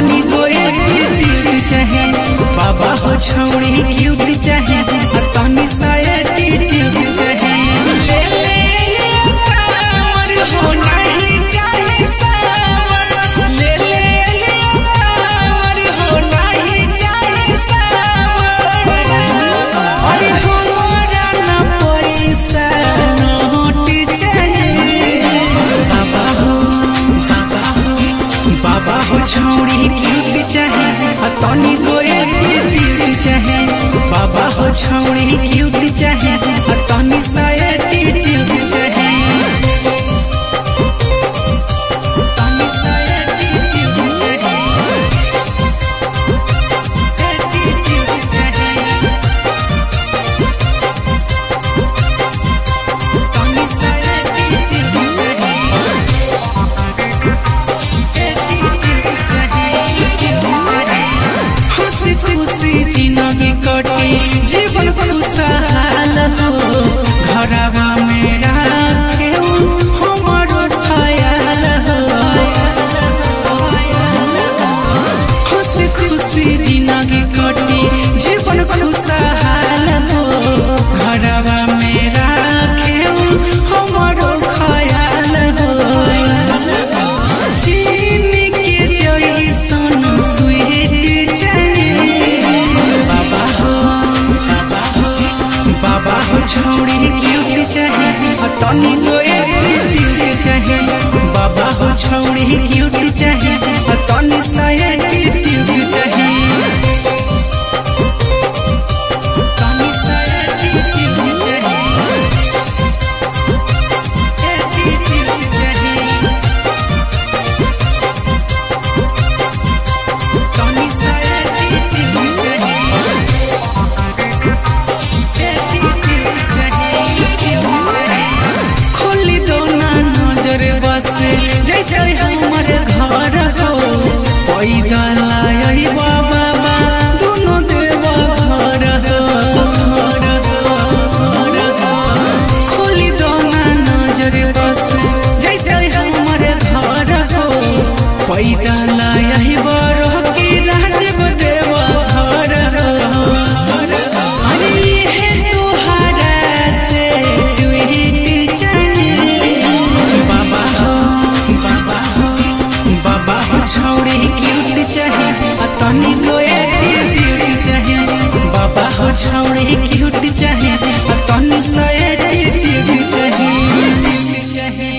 तनी को एटीट्यूड चाहे बाबा हो छौड़ी क्यूट चाहे तनी सा एटीट्यूड चाहे ले ले कांवर हो नहीं चाहे सावर ले ले कांवर हो नहीं चाहे सावर अरे हमरा ना पैसा नोट चाहे बाबा हो छौड़ी क्यूट चाहे तनी को एटीट्यूड चाहे बाबा हो छौड़ी क्यूट चाहे तनी सा एटीट्यूड चाहे तनी सा एटीट्यूड चाहे एटीट्यूड चाहे तनी सा एटीट्यूड चाहे खुशी जिंदगी कटे जीवन खुशहाल हो घरवा में राखे हमारो ख्याल हो खुशी खुशी जिंदगी कटे जीवन खुशहाल हो घरवा में राखे हमारो ख्याल हो चीनी के जैसन स्वीट चाहे बाबा हो छौड़ी क्यूट चाहे तनी को एटीट्यूड चाहे बाबा हो छौड़ी क्यूट चाहे तनी सा एटीट्यूड चाहे तनी सा एटीट्यूड चाहे एटीट्यूड चाहे तनी सा एटीट्यूड चाहे खोली दो ना नजर बस जैसे हमर घर हो पैदल आई बाबा दोनों देव घर हो खोली दो ना नजर बस जैसे हमर घर हो पैदल आई बरो की राजीव देव घर हो अरे ये तोहरा से ट्वीट चाहे बाबा हो छौड़ी क्यूट चाहे तनी को एटीट्यूड चाहे बाबा हो छौड़ी क्यूट चाहे तनी सा एटीट्यूड चाहे